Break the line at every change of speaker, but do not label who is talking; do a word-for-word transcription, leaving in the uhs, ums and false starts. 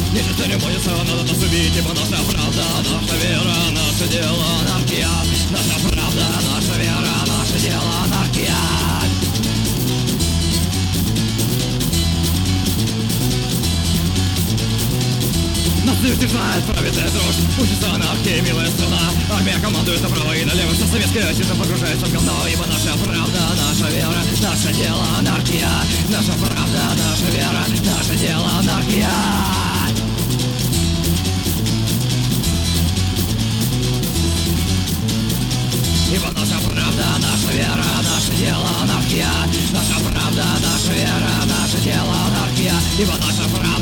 Если церемониться, надо нас убить, ибо наша правда, наша вера, наше дело, анархия. Наша правда, наша вера, наше дело, анархия. Нас утешает праведная дрожь, учится анархия, милая страна. Армия командует направо и налево, вся советская система погружается в говно. Ибо наша правда, наша вера, наше дело, анархия. Наша правда, наша вера, наше дело, анархия. Ибо наша правда, наша вера, наше дело, анархия. Наша правда, наша вера, наше дело, анархия. Ибо наша правда.